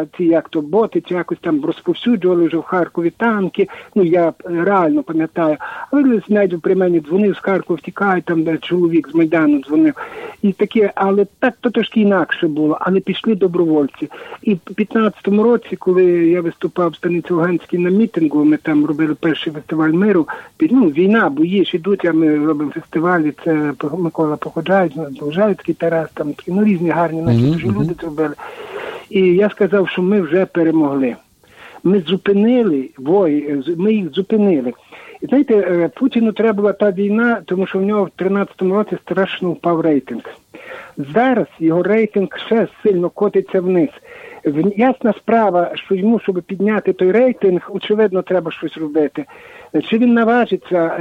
боти, якось там розповсюджували вже в Харкові танки, я реально пам'ятаю. Але навіть при мені дзвонив з Харкова, втікає, там де чоловік з Майдану дзвонив. І таке, але так то трошки інакше було, але пішли добровольці. І в 15-му році, коли я виступав в Станиці-Луганській на мітингу, ми там робили перший фестиваль миру, війна, бої ж ідуть, а ми робимо фестивалі, це Микола Довжайський, Тарас, там різні гарні наші дуже люди зробили. І я сказав, що ми вже перемогли. Ми зупинили ми їх зупинили. І знаєте, Путіну треба була та війна, тому що в нього в 13-му році страшно впав рейтинг. Зараз його рейтинг ще сильно котиться вниз. Ясна справа, що йому, щоб підняти той рейтинг, очевидно, треба щось робити. Чи він наважиться?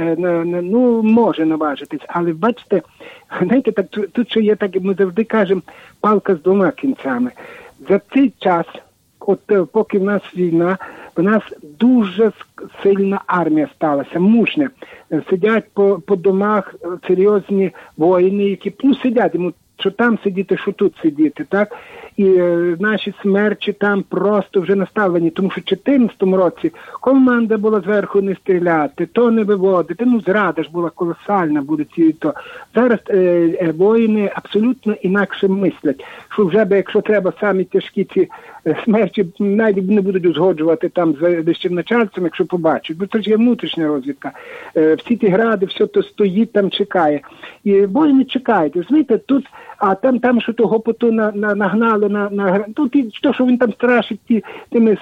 Може наважитись. Але бачите, знаєте, так, тут ще є, так як ми завжди кажемо, палка з двома кінцями. За цей час, поки в нас війна, в нас дуже сильна армія сталася, мужня. Сидять по домах серйозні воїни, які сидять, йому що там сидіти, що тут сидіти, так? І наші смерчі там просто вже наставлені, тому що в 2014 році команда була зверху не стріляти, то не виводити, зрада ж була колосальна, буде то. Зараз воїни абсолютно інакше мислять, що вже якщо треба самі тяжкі ці смерчі, навіть не будуть узгоджувати там з вищим начальством, якщо побачать, бо це ж є внутрішня розвідка. Всі ті гради, все то стоїть, там чекає. І воїни чекають, розумієте, тут, а там що того поту нагнали то, що він там страшить тими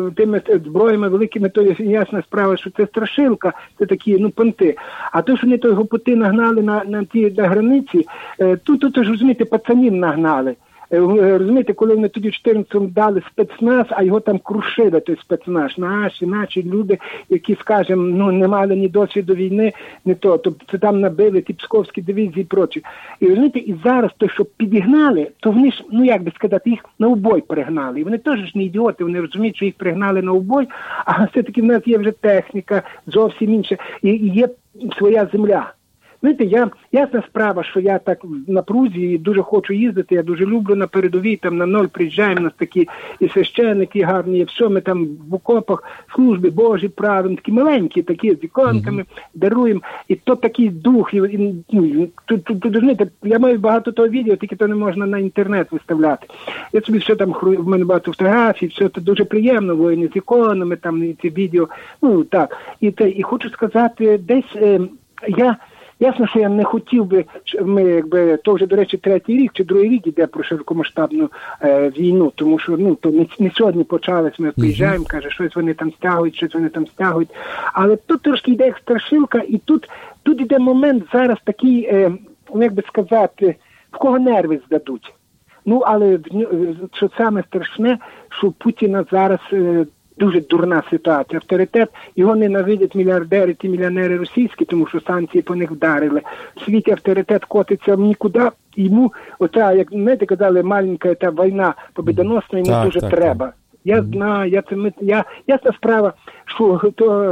зброями великими, то ясна справа, що це страшилка, це такі, понти. А то, що вони того поти нагнали на границі, тут, розумієте, пацанів нагнали. Розумієте, коли вони тоді в 14-му дали спецназ, а його там крушили, той спецназ. Наші люди, які, скажімо, не мали ні досвіду війни, тобто це там набили ті псковські дивізії і прочі. І розумієте, і зараз то, що підігнали, то вони ж, як би сказати, їх на убой пригнали. І вони теж ж не ідіоти, вони розуміють, що їх пригнали на убой, а все-таки в нас є вже техніка, зовсім інша, і є своя земля. знаєте, ясна справа, що я так в напрузі і дуже хочу їздити, я дуже люблю на передовій, там на ноль приїжджаємо, у нас такі і священники гарні, і все, ми там в окопах, служби Божі правимо, такі маленькі, такі з іконками, даруємо, і то такий дух, знаєте, я маю багато того відео, тільки то не можна на інтернет виставляти. Я собі все там, в мене багато фотографій, все це дуже приємно, воїни з іконами, там, і ці відео, так. І хочу сказати, десь ясно, що я не хотів би, то вже, до речі, 3-й рік чи 2-й рік іде про широкомасштабну війну, тому що, то не сьогодні почалось, ми приїжджаємо, каже, щось вони там стягують, але тут трошки йде як страшилка, і тут іде момент зараз такий, як би сказати, в кого нерви здадуть. Але що саме страшне, що у Путіна зараз дуже дурна ситуація. Авторитет, його ненавидять мільярдери, ті мільйонери російські, тому що санкції по них вдарили. В світі авторитет котиться в нікуди. Йому, як знаєте, казали, маленька та війна победоносна, йому дуже треба. Я знаю, ясна справа, що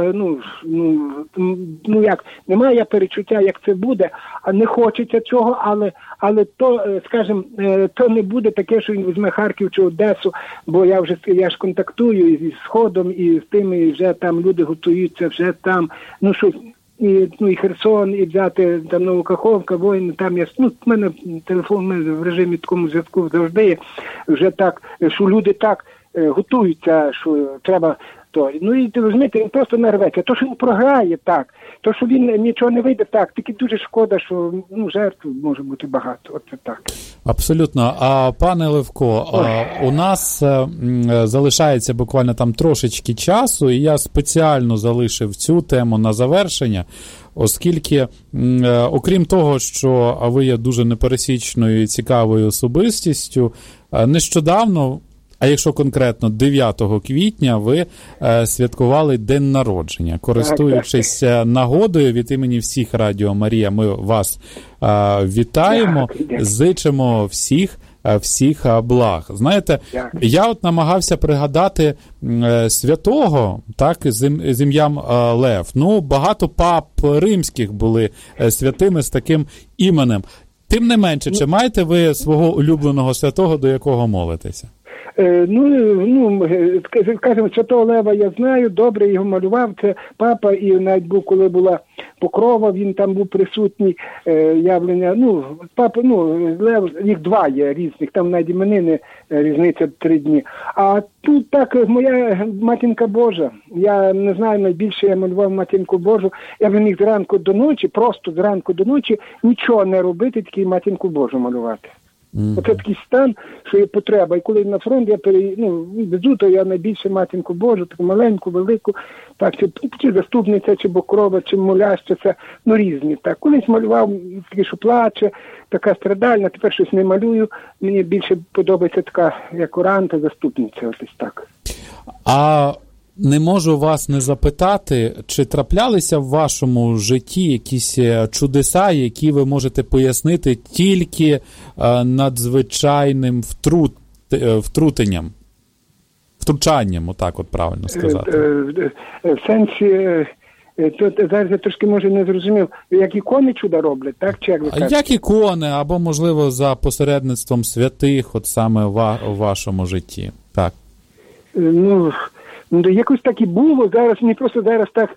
немає я перечуття, як це буде, а не хочеться цього, але то, скажімо, то не буде таке, що він візьме Харків чи Одесу, бо я ж контактую із Сходом, і з тими, і вже там люди готуються, вже там, і Херсон, і взяти там Новокаховка, воїни, там в мене телефон в режимі такому зв'язку завжди є, вже так, що люди так готуються, що треба то. І ви розумієте, він просто нарветься. То, що він програє, так. То, що він нічого не вийде, так. Тільки дуже шкода, що жертв може бути багато. Оце так. Абсолютно. А пане Левко, у нас залишається буквально там трошечки часу, і я спеціально залишив цю тему на завершення, оскільки, окрім того, що ви є дуже непересічною і цікавою особистістю, нещодавно, а якщо конкретно 9 квітня, ви святкували день народження. Користуючись нагодою від імені всіх Радіо Марія, ми вас вітаємо, зичимо всіх благ. Знаєте, я намагався пригадати святого, так, з ім'ям Лев. Багато пап римських були святими з таким іменем. Тим не менше, чи маєте ви свого улюбленого святого, до якого молитеся? Скажімо, Святого Лева я знаю, добре його малював, це папа, і навіть був, коли була Покрова, він там був присутній, явлення, папа, Лев, їх 2 є різних, там навіть іменини, різниця 3 дні. А тут так, моя Матінка Божа, я не знаю, найбільше я малював Матінку Божу, я вже міг зранку до ночі, просто зранку до ночі, нічого не робити, тільки Матінку Божу малювати. Оце такий стан, що є потреба. І коли на фронт я везу, то я найбільше Матінку Божу, таку маленьку, велику, так, чи заступниця, чи Бокрова, чи молящиця, різні. Так. Колись малював такий, що плаче, така страдальна, тепер щось не малюю. Мені більше подобається така, як Оранта, заступниця, ось так. А не можу вас не запитати, чи траплялися в вашому житті якісь чудеса, які ви можете пояснити тільки надзвичайним втручанням, отак от правильно сказати. В сенсі, зараз я трошки, може, не зрозумів, як ікони чуда роблять, так? Чи як ви кажете? Як ікони, або, можливо, за посередництвом святих, от саме у вашому житті, так? Якось так і було, зараз, мені просто зараз так,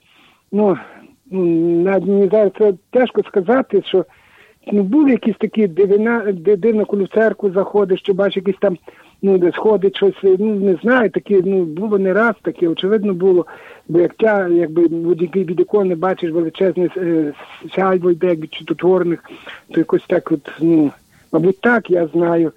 мені зараз це тяжко сказати, що були якісь такі дивно, коли в церкву заходиш, що бачиш якісь там, де сходить щось, не знаю, такі, було не раз таке, очевидно було, бо якби від ікони бачиш величезне сяйво йде, якби чудотворних, то якось так от, мабуть так, я знаю.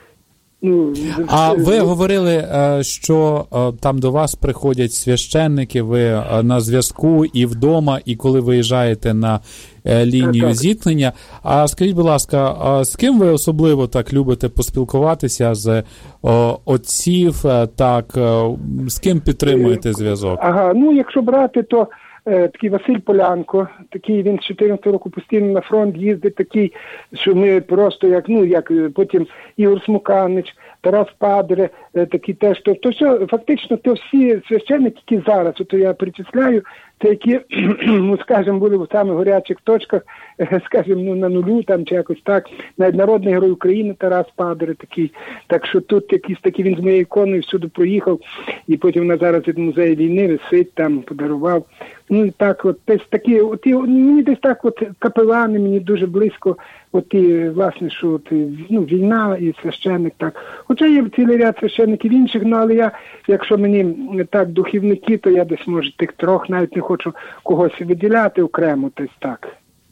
А ви говорили, що там до вас приходять священники, ви на зв'язку і вдома, і коли виїжджаєте на лінію зіткнення. А скажіть, будь ласка, з ким ви особливо так любите поспілкуватися, з отців, так, з ким підтримуєте зв'язок? Якщо брати, то такий Василь Полянко, такий він з 14 року постійно на фронт їздить, такий, що ми просто як потім Ігор Смуканич, Тарас Падре, такі теж, то все, фактично, то всі священники, які зараз, я перечисляю, це які, ну, скажімо, були в самих гарячих точках, скажімо, ну, на нулю, там, чи якось так. Навіть народний герой України Тарас Падер такий. Так що тут якийсь такий, він з моєю іконою всюди проїхав, і потім вона зараз від музею війни висить, там, подарував. Ну, і так, от, десь такі, от, і, мені десь так, от, капелани, мені дуже близько, от, і, власне, що, от, ну, війна і священник, так. Хоча є цілий ряд священників інших, ну, але я, якщо мені так духівники, то я десь, може, тих трьох, навіть не хочу когось виділяти окремо, десь так.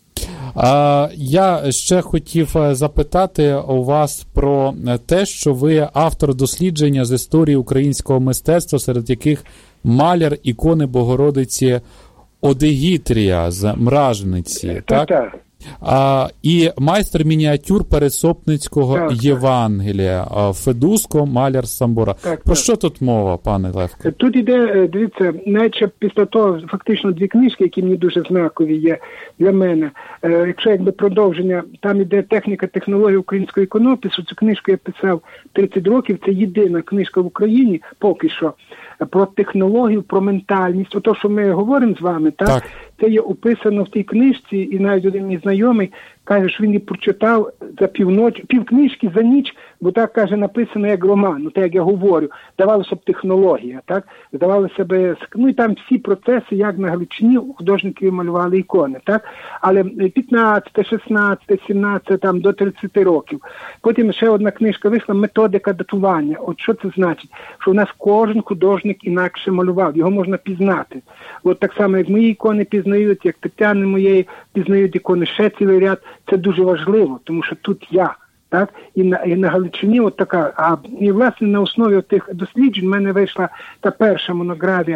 Я ще хотів запитати у вас про те, що ви автор дослідження з історії українського мистецтва, серед яких маляр ікони Богородиці Одегітрія з Мражниці, так? І майстер мініатюр Пересопницького Євангелія Федуско, маляр Самбора. Про що тут мова, пане Левко? Тут іде, дивіться, наче після того фактично дві книжки, які мені дуже знакові є для мене. Якщо якби продовження, там іде техніка, технологія українського іконопису. Цю книжку я писав 30 років. Це єдина книжка в Україні поки що про технологію, про ментальність. Ото, що ми говоримо з вами, так? Це є описано в тій книжці, і навіть один мій знайомий каже, що він її прочитав за півкнижки за ніч, бо так, каже, написано як роман, ну так як я говорю, здавалося б технологія, так? Здавалося б, ну і там всі процеси, як на Галичині художники малювали ікони, так? Але 15, 16, 17, там до 30 років. Потім ще одна книжка вийшла «Методика датування». От що це значить? Що у нас кожен художник інакше малював, його можна пізнати. От так само, як мої ікони пізнають, як Тетяни моєї пізнають ікони, ще цілий ряд. Це дуже важливо, тому що тут я, так? І на Галичині от така. І, власне, на основі тих досліджень в мене вийшла та перша монографія,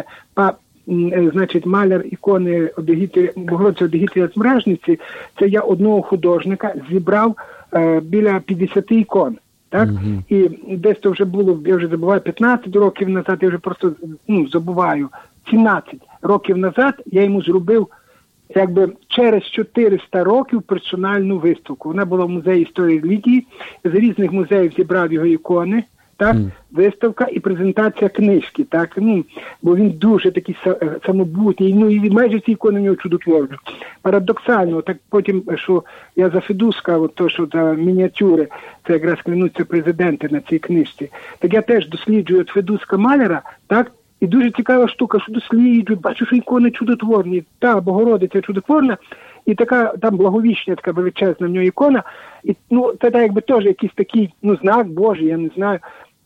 значить, маляр ікони Богородиці Одегітрія з Мражниці. Це я одного художника зібрав біля 50 ікон. Так? І десь то вже було, я вже забуваю, 15 років назад, я вже просто забуваю, 17 років назад я йому зробив якби через 400 років персональну виставку. Вона була в музеї історії релігії, з різних музеїв зібрав його ікони, так, виставка і презентація книжки, так, бо він дуже такий самобутній, і майже ці ікони в нього чудотворні. Парадоксально, так потім, що я за Федуска, от то, що за мініатюри, це якраз клянуться президенти на цій книжці, так я теж досліджую от Федуска маляра, так, і дуже цікава штука, що досліджують, бачу, що ікони чудотворні, та Богородиця чудотворна, і така там Благовіщення, така величезна в нього ікона, і це так якби теж якийсь такий, знак Божий, я не знаю.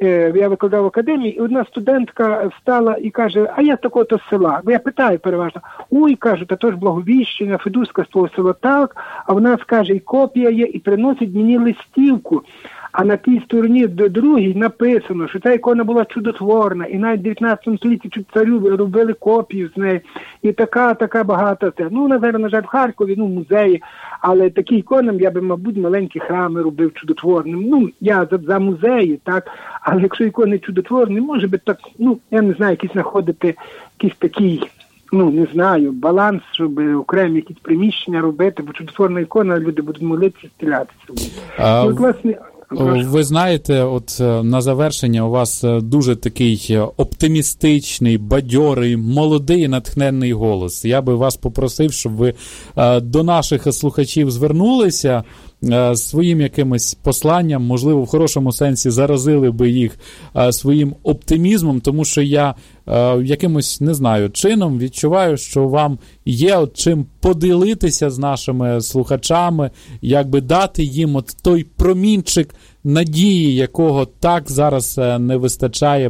Я викладав в академії, і одна студентка встала і каже, а я з такого-то села. Бо я питаю переважно, ой, кажу, та то ж Благовіщення, Федуска з того села так, а вона скаже, і копія є, і приносить мені листівку. А на тій стороні другій написано, що ця ікона була чудотворна, і навіть в 19 столітті царю робили копію з неї, і така багата. На жаль, в Харкові, музеї, але такі ікони я би, мабуть, маленькі храми робив чудотворним. Я за музеї, так, але якщо ікони чудотворні, може би так, я не знаю, якісь знаходити якийсь такий, не знаю, баланс, щоб окремі якісь приміщення робити, бо чудотворна ікона, люди будуть молитися, стрілятися. Власне, ви знаєте, от на завершення у вас дуже такий оптимістичний, бадьорий, молодий, натхненний голос. Я би вас попросив, щоб ви до наших слухачів звернулися своїм якимось посланням, можливо, в хорошому сенсі заразили би їх своїм оптимізмом, тому що я якимось, не знаю, чином відчуваю, що вам є чим поділитися з нашими слухачами, якби дати їм от той промінчик надії, якого так зараз не вистачає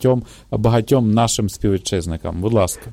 багатьом нашим співвітчизникам. Будь ласка.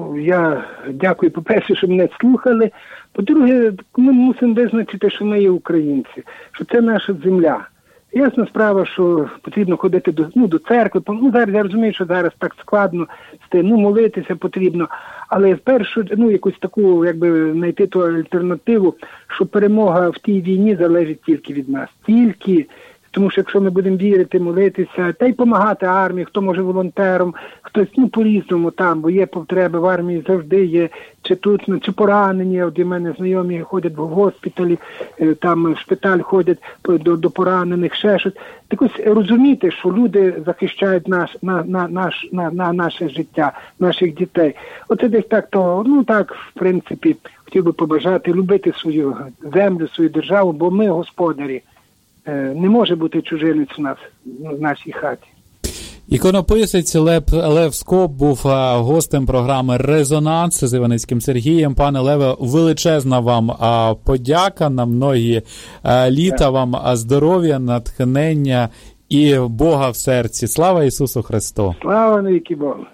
Я дякую, по-перше, що мене слухали. По-друге, ми мусимо визначити, що ми є українці, що це наша земля. Ясна справа, що потрібно ходити до церкви. Зараз я розумію, що зараз так складно молитися потрібно, але спершу якусь таку, знайти ту альтернативу, що перемога в тій війні залежить тільки від нас. Тому що якщо ми будемо вірити, молитися, та й допомагати армії, хто може волонтером, хтось, по-різному там, бо є потреби в армії, завжди є, чи тут, чи поранені, от у мене знайомі ходять в госпіталі, там в шпиталь ходять до поранених, ще щось. Так ось розуміти, що люди захищають наше життя, наших дітей. Оце десь так, в принципі, хотів би побажати любити свою землю, свою державу, бо ми господарі. Не може бути чужинець у нас, в нашій хаті. Іконописець Лев Скоп був гостем програми «Резонанс» з Іваницьким Сергієм. Пане Леве, величезна вам подяка на многі літа, вам здоров'я, натхнення і Бога в серці. Слава Ісусу Христу! Слава навіки Богу!